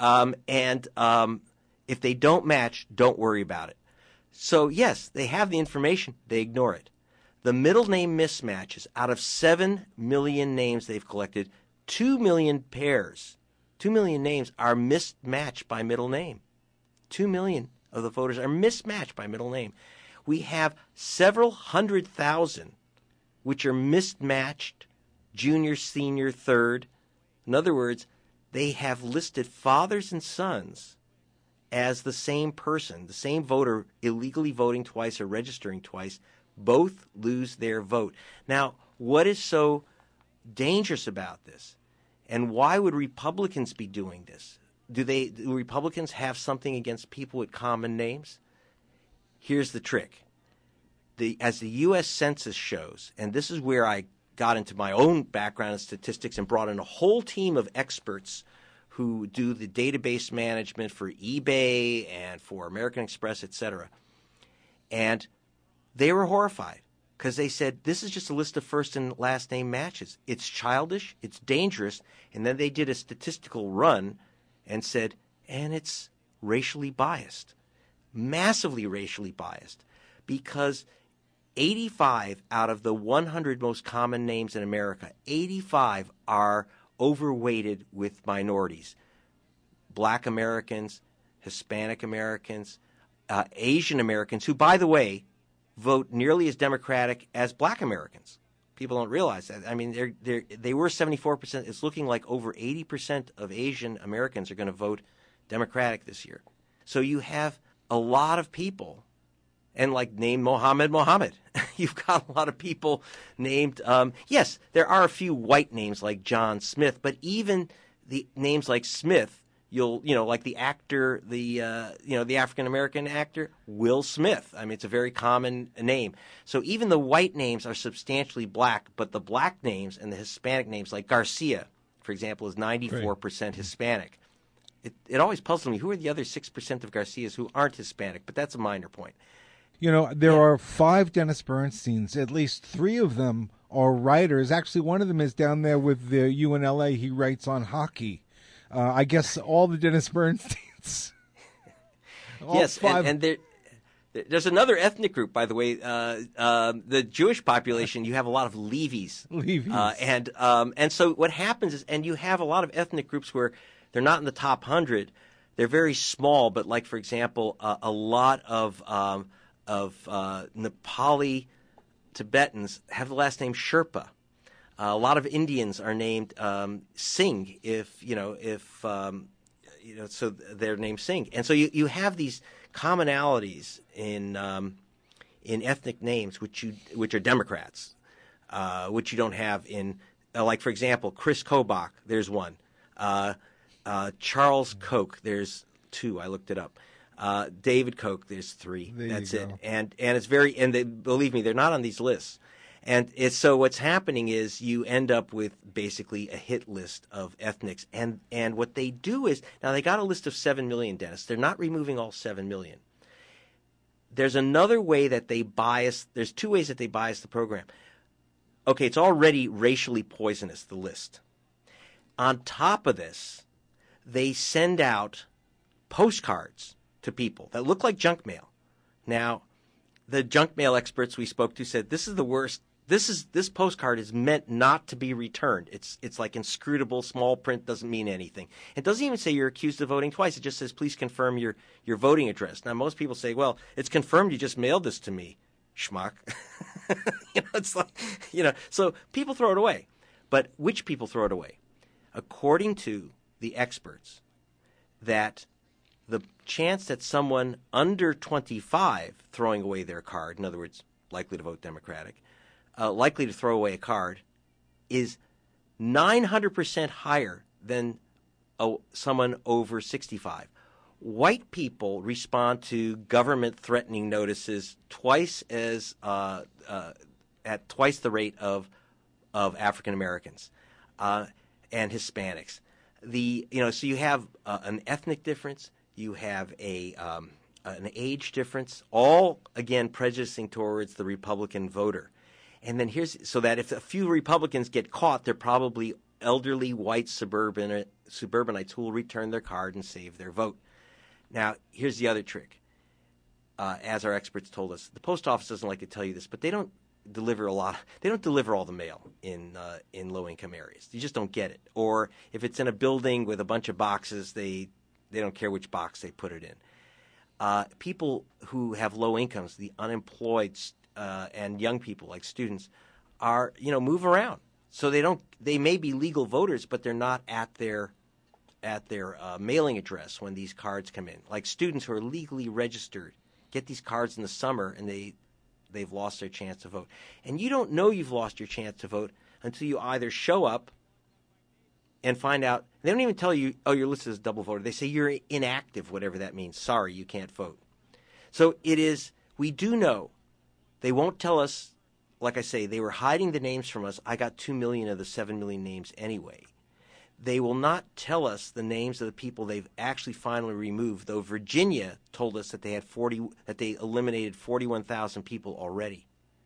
If they don't match, don't worry about it. So, yes, they have the information. They ignore it. The middle name mismatches, out of 7 million names they've collected, 2 million pairs, 2 million names are mismatched by middle name. 2 million of the voters are mismatched by middle name. We have several 100,000 which are mismatched junior, senior, third. In other words, they have listed fathers and sons as the same person, the same voter, illegally voting twice or registering twice. Both lose their vote. Now, what is so dangerous about this? And why would Republicans be doing this? Do Republicans have something against people with common names? Here's the trick. As the U.S. Census shows, and this is where I got into my own background in statistics and brought in a whole team of experts who do the database management for eBay and for American Express, etc. And they were horrified because they said, this is just a list of first and last name matches. It's childish, it's dangerous, and then they did a statistical run and said, and it's racially biased, massively racially biased, because 85 out of the 100 most common names in America, 85 are overweighted with minorities. Black Americans, Hispanic Americans, Asian Americans, who, by the way, vote nearly as Democratic as Black Americans. People don't realize that. I mean, they were 74%. It's looking like over 80% of Asian Americans are going to vote Democratic this year. So you have a lot of people, and like named Mohammed. You've got a lot of people named, yes, there are a few white names like John Smith, but even the names like Smith, like the actor, the African-American actor, Will Smith. I mean, it's a very common name. So even the white names are substantially black, but the black names and the Hispanic names, like Garcia, for example, is 94% Hispanic. It always puzzles me, who are the other 6% of Garcias who aren't Hispanic? But that's a minor point. There are 5 Dennis Bernsteins. At least 3 of them are writers. Actually, one of them is down there with the UNLA. He writes on hockey. I guess all the Dennis Bernsteins. Yes, 5. And there's another ethnic group, by the way. The Jewish population, you have a lot of Levies. And so what happens is, and you have a lot of ethnic groups where they're not in the top 100. They're very small, but like, for example, a lot of Nepali Tibetans have the last name Sherpa. A lot of Indians are named Singh, so they're named Singh. And so you have these commonalities in ethnic names, which are Democrats, which you don't have in, like, for example, Chris Kobach, there's one. Charles Koch, there's 2. I looked it up. David Koch, there's 3. That's it. And it's believe me, they're not on these lists. And so what's happening is you end up with basically a hit list of ethnics. And what they do is, now they got a list of 7 million, Dennis. They're not removing all 7 million. There's another way that they bias. There's 2 ways that they bias the program. Okay, it's already racially poisonous, the list. On top of this, they send out postcards to people that look like junk mail. Now, the junk mail experts we spoke to said this is the worst This postcard is meant not to be returned. It's like inscrutable, small print, doesn't mean anything. It doesn't even say you're accused of voting twice. It just says, please confirm your voting address. Now, most people say, well, it's confirmed you just mailed this to me, schmuck. It's like, so people throw it away. But which people throw it away? According to the experts, that the chance that someone under 25 throwing away their card, in other words, likely to vote Democratic, likely to throw away a card, is 900% higher than someone over 65. White people respond to government threatening notices twice as at twice the rate of African Americans and Hispanics. So you have an ethnic difference, you have an age difference, all again prejudicing towards the Republican voter. And then so that if a few Republicans get caught, they're probably elderly white suburbanites who will return their card and save their vote. Now, here's the other trick. As our experts told us, the post office doesn't like to tell you this, but they don't deliver They don't deliver all the mail in low-income areas. You just don't get it. Or if it's in a building with a bunch of boxes, they don't care which box they put it in. People who have low incomes, the unemployed, and young people like students are move around, so they may be legal voters, but they're not at their mailing address when these cards come in. Like students who are legally registered get these cards in the summer and they've lost their chance to vote. And you don't know you've lost your chance to vote until you either show up and find out. They don't even tell you, oh, you're listed as a double voter. They say you're inactive, whatever that means. Sorry, you can't vote. So we do know. They won't tell us, like I say, they were hiding the names from us. I got 2 million of the 7 million names anyway. They will not tell us the names of the people they've actually finally removed, though Virginia told us that they eliminated 41,000 people already.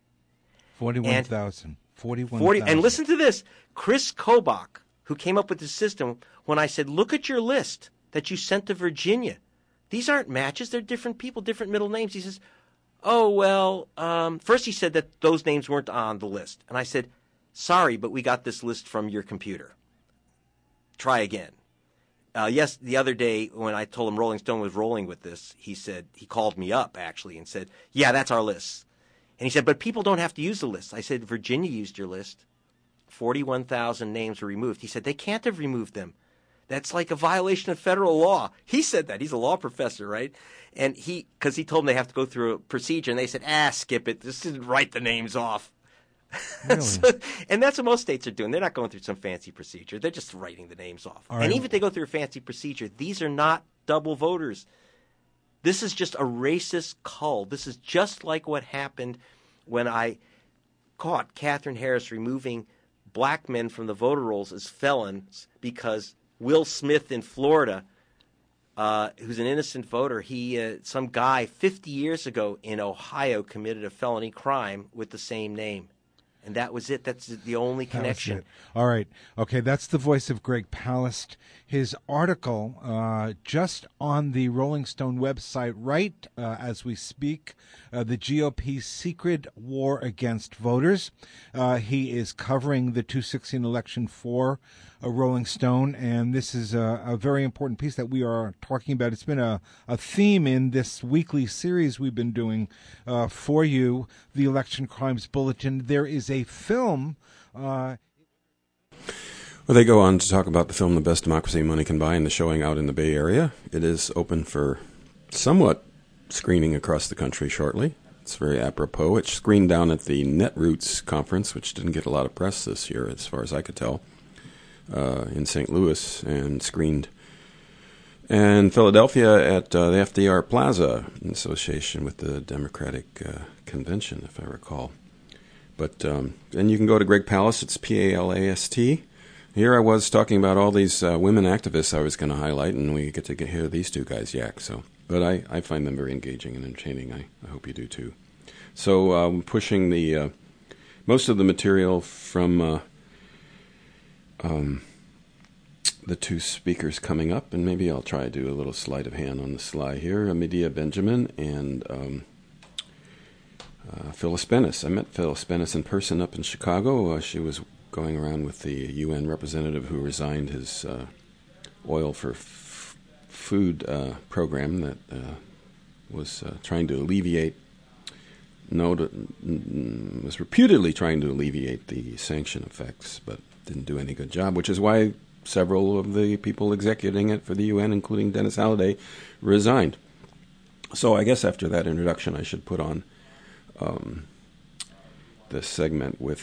41,000. 41,000. And listen to this. Chris Kobach, who came up with the system, when I said, look at your list that you sent to Virginia. These aren't matches. They're different people, different middle names. He says, oh, well, first he said that those names weren't on the list. And I said, sorry, but we got this list from your computer. Try again. Yes, the other day when I told him Rolling Stone was rolling with this, he called me up, actually, and said, yeah, that's our list. And he said, but people don't have to use the list. I said, Virginia used your list. 41,000 names were removed. He said, they can't have removed them. That's like a violation of federal law. He said that. He's a law professor, right? And because he told them they have to go through a procedure, and they said, skip it. Just write the names off. Really? And that's what most states are doing. They're not going through some fancy procedure. They're just writing the names off. Right. And even if they go through a fancy procedure, these are not double voters. This is just a racist cull. This is just like what happened when I caught Katherine Harris removing black men from the voter rolls as felons because Will Smith in Florida, who's an innocent voter, some guy 50 years ago in Ohio committed a felony crime with the same name. And that was it. That's the only connection. All right. Okay, that's the voice of Greg Palast. His article, just on the Rolling Stone website, right as we speak, the GOP's secret war against voters. He is covering the 2016 election for Rolling Stone, and this is a very important piece that we are talking about. It's been a theme in this weekly series we've been doing for you, the Election Crimes Bulletin. There is a film. Well, they go on to talk about the film The Best Democracy Money Can Buy and the showing out in the Bay Area. It is open for somewhat screening across the country shortly. It's very apropos. It's screened down at the Netroots conference, which didn't get a lot of press this year, as far as I could tell, in St. Louis, and screened in Philadelphia at the FDR Plaza in association with the Democratic Convention, if I recall. But then you can go to Greg Palast. It's Palast. Here I was talking about all these women activists I was going to highlight, and we get to hear these two guys yak. But I find them very engaging and entertaining. I hope you do too. So pushing the most of the material from the two speakers coming up, and maybe I'll try to do a little sleight of hand on the sly here. Medea Benjamin and Phyllis Bennis. I met Phyllis Bennis in person up in Chicago. She was going around with the UN representative who resigned his oil for food program that was trying to alleviate, was reputedly trying to alleviate the sanction effects, but didn't do any good job, which is why several of the people executing it for the UN, including Dennis Halliday, resigned. So I guess after that introduction, I should put on this segment with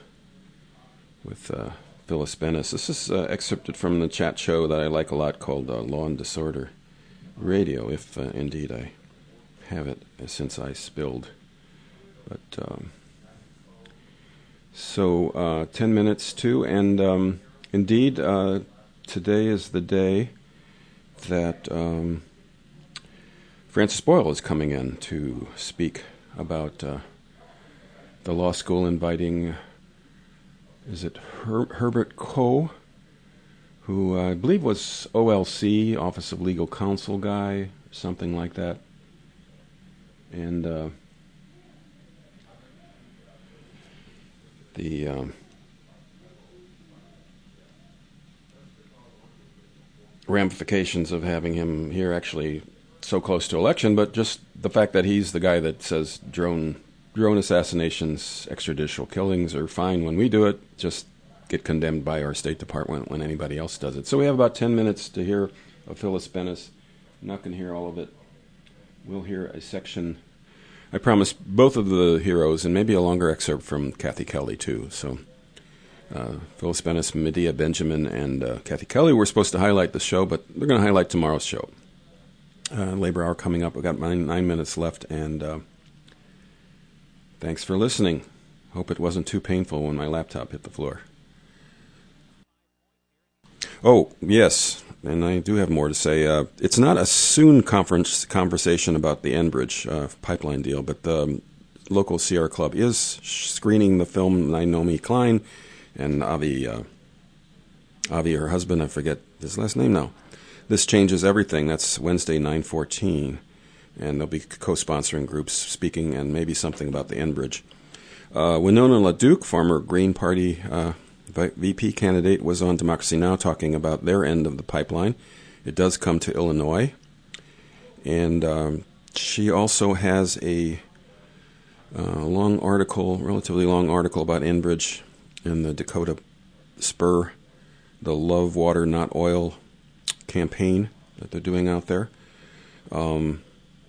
Phyllis Bennis. This is excerpted from the chat show that I like a lot called Law and Disorder Radio, if indeed I have it since I spilled. But so 10 minutes to, and indeed today is the day that Francis Boyle is coming in to speak about the law school inviting, is it Herbert Koh, who I believe was OLC, Office of Legal Counsel guy, something like that. And the ramifications of having him here actually so close to election, but just the fact that he's the guy that says drone assassinations, extrajudicial killings are fine when we do it, just get condemned by our State Department when anybody else does it. So we have about 10 minutes to hear of Phyllis Bennis. I'm not going to hear all of it. We'll hear a section. I promise both of the heroes, and maybe a longer excerpt from Kathy Kelly, too. So Phyllis Bennis, Medea Benjamin, and Kathy Kelly were supposed to highlight the show, but they're going to highlight tomorrow's show. Labor hour coming up. We've got 9 minutes left, and thanks for listening. Hope it wasn't too painful when my laptop hit the floor. Oh, yes, and I do have more to say. It's not a soon conversation about the Enbridge pipeline deal, but the local Sierra Club is screening the film Naomi Klein and Avi, her husband, I forget his last name now. This Changes Everything. That's Wednesday, 9/14, and they'll be co-sponsoring groups speaking and maybe something about the Enbridge. Winona LaDuke, former Green Party VP candidate, was on Democracy Now! Talking about their end of the pipeline. It does come to Illinois. And she also has a relatively long article about Enbridge in the Dakota Spur, the Love Water Not Oil campaign that they're doing out there. In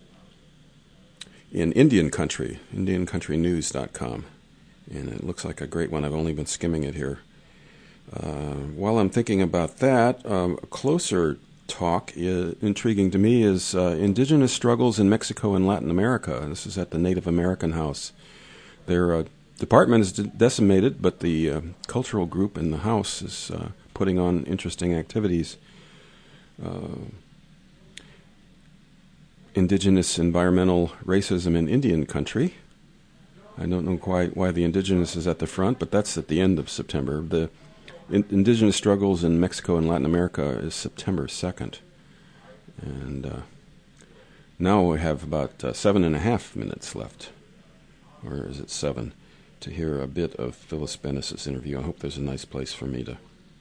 Indian Country, IndianCountryNews.com. And it looks like a great one. I've only been skimming it here. While I'm thinking about that, a closer talk intriguing to me is indigenous struggles in Mexico and Latin America. This is at the Native American House. Their department is decimated, but the cultural group in the house is putting on interesting activities. Indigenous environmental racism in Indian Country. I don't know quite why the indigenous is at the front, but that's at the end of September. The indigenous struggles in Mexico and Latin America is September 2nd. And now we have about 7.5 minutes left, or is it 7, to hear a bit of Phyllis Bennis' interview. I hope there's a nice place for me to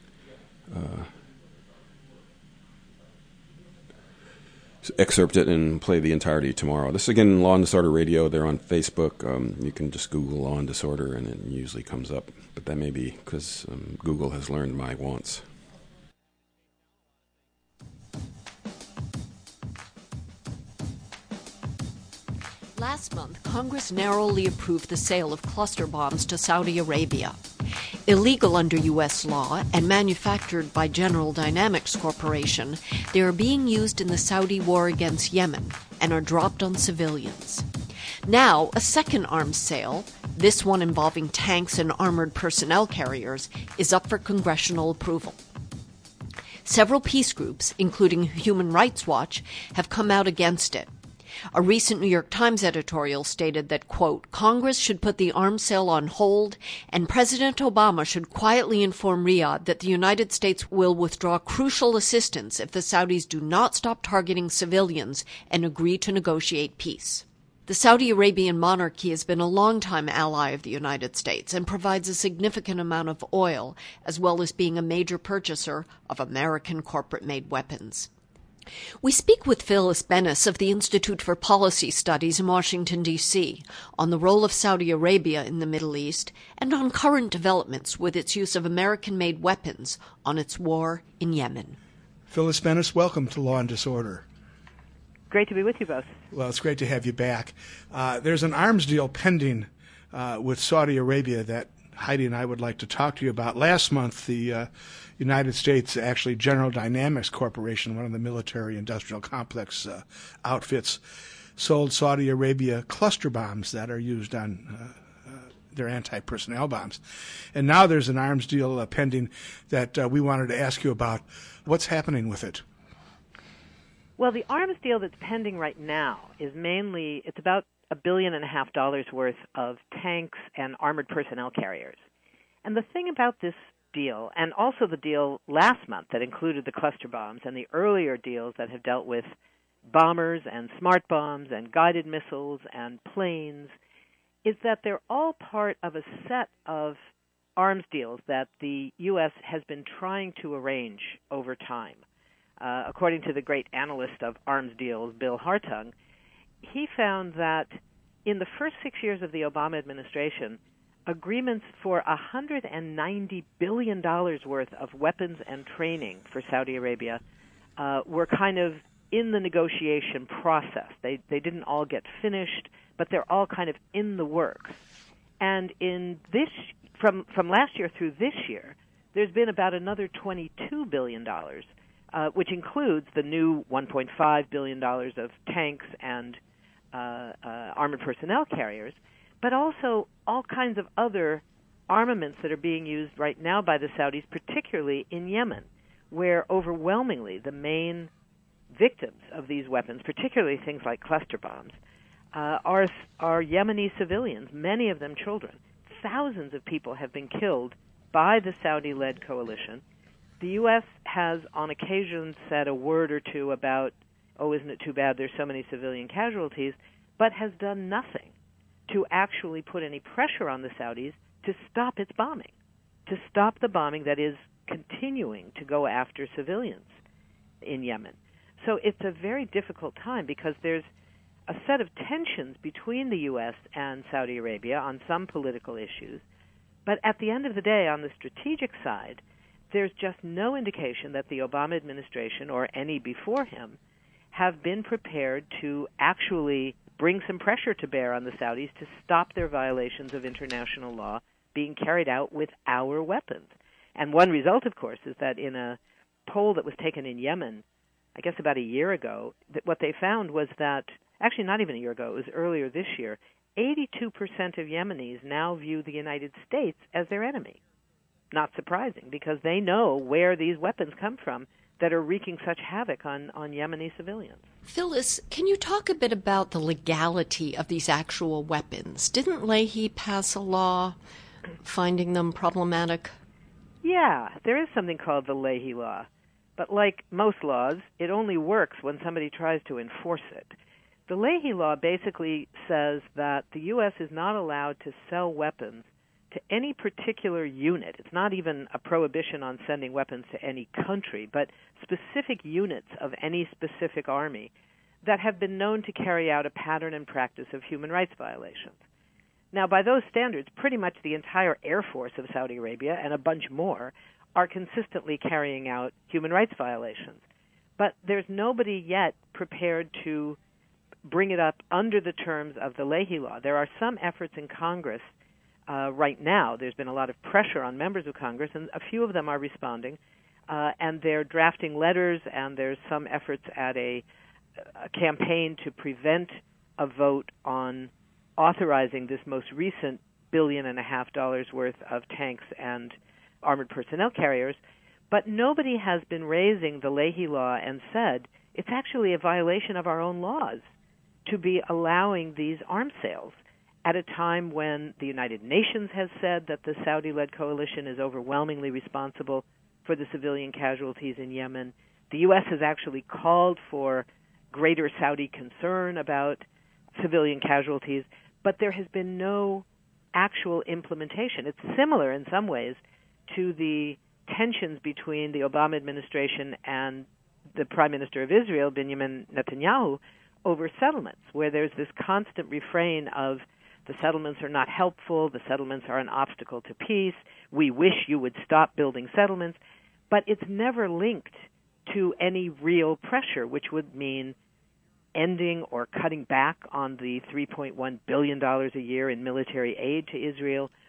excerpt it and play the entirety tomorrow. This is, again, Law and Disorder Radio. They're on Facebook. You can just Google Law and Disorder, and it usually comes up. But that may be because Google has learned my wants. Last month, Congress narrowly approved the sale of cluster bombs to Saudi Arabia. Illegal under U.S. law and manufactured by General Dynamics Corporation, they are being used in the Saudi war against Yemen and are dropped on civilians. Now, a second arms sale, this one involving tanks and armored personnel carriers, is up for congressional approval. Several peace groups, including Human Rights Watch, have come out against it. A recent New York Times editorial stated that, quote, Congress should put the arms sale on hold, and President Obama should quietly inform Riyadh that the United States will withdraw crucial assistance if the Saudis do not stop targeting civilians and agree to negotiate peace. The Saudi Arabian monarchy has been a longtime ally of the United States and provides a significant amount of oil, as well as being a major purchaser of American corporate-made weapons. We speak with Phyllis Bennis of the Institute for Policy Studies in Washington, D.C., on the role of Saudi Arabia in the Middle East and on current developments with its use of American-made weapons on its war in Yemen. Phyllis Bennis, welcome to Law and Disorder. Great to be with you both. Well, it's great to have you back. There's an arms deal pending with Saudi Arabia that Heidi and I would like to talk to you about. Last month, the United States, actually General Dynamics Corporation, one of the military-industrial complex outfits, sold Saudi Arabia cluster bombs that are used on their anti-personnel bombs. And now there's an arms deal pending that we wanted to ask you about. What's happening with it? Well, the arms deal that's pending right now is mainly, it's about $1.5 billion worth of tanks and armored personnel carriers. And the thing about this deal, and also the deal last month that included the cluster bombs and the earlier deals that have dealt with bombers and smart bombs and guided missiles and planes, is that they're all part of a set of arms deals that the U.S. has been trying to arrange over time. According to the great analyst of arms deals, Bill Hartung, he found that in the first 6 years of the Obama administration, agreements for $190 billion worth of weapons and training for Saudi Arabia were kind of in the negotiation process. They didn't all get finished, but they're all kind of in the works. And in this, from last year through this year, there's been about another $22 billion, which includes the new $1.5 billion of tanks and armored personnel carriers, but also all kinds of other armaments that are being used right now by the Saudis, particularly in Yemen, where overwhelmingly the main victims of these weapons, particularly things like cluster bombs, are Yemeni civilians, many of them children. Thousands of people have been killed by the Saudi-led coalition. The U.S. has on occasion said a word or two about, oh, isn't it too bad there's so many civilian casualties, but has done nothing to actually put any pressure on the Saudis to stop its bombing, to stop the bombing that is continuing to go after civilians in Yemen. So it's a very difficult time because there's a set of tensions between the U.S. and Saudi Arabia on some political issues, but at the end of the day, on the strategic side, there's just no indication that the Obama administration or any before him have been prepared to actually bring some pressure to bear on the Saudis to stop their violations of international law being carried out with our weapons. And one result, of course, is that in a poll that was taken in Yemen, I guess about a year ago, that what they found was that, actually not even a year ago, it was earlier this year, 82% of Yemenis now view the United States as their enemy. Not surprising, because they know where these weapons come from that are wreaking such havoc on Yemeni civilians. Phyllis, can you talk a bit about the legality of these actual weapons? Didn't Leahy pass a law finding them problematic? Yeah, there is something called the Leahy Law. But like most laws, it only works when somebody tries to enforce it. The Leahy Law basically says that the U.S. is not allowed to sell weapons to any particular unit. It's not even a prohibition on sending weapons to any country, but specific units of any specific army that have been known to carry out a pattern and practice of human rights violations. Now, by those standards, pretty much the entire Air Force of Saudi Arabia and a bunch more are consistently carrying out human rights violations. But there's nobody yet prepared to bring it up under the terms of the Leahy Law. There are some efforts in Congress right now. There's been a lot of pressure on members of Congress, and a few of them are responding, and they're drafting letters, and there's some efforts at a campaign to prevent a vote on authorizing this most recent $1.5 billion worth of tanks and armored personnel carriers. But nobody has been raising the Leahy Law and said it's actually a violation of our own laws to be allowing these arms sales at a time when the United Nations has said that the Saudi-led coalition is overwhelmingly responsible for the civilian casualties in Yemen. The U.S. has actually called for greater Saudi concern about civilian casualties, but there has been no actual implementation. It's similar in some ways to the tensions between the Obama administration and the Prime Minister of Israel, Benjamin Netanyahu, over settlements, where there's this constant refrain of the settlements are not helpful, the settlements are an obstacle to peace, we wish you would stop building settlements, but it's never linked to any real pressure, which would mean ending or cutting back on the $3.1 billion a year in military aid to Israel,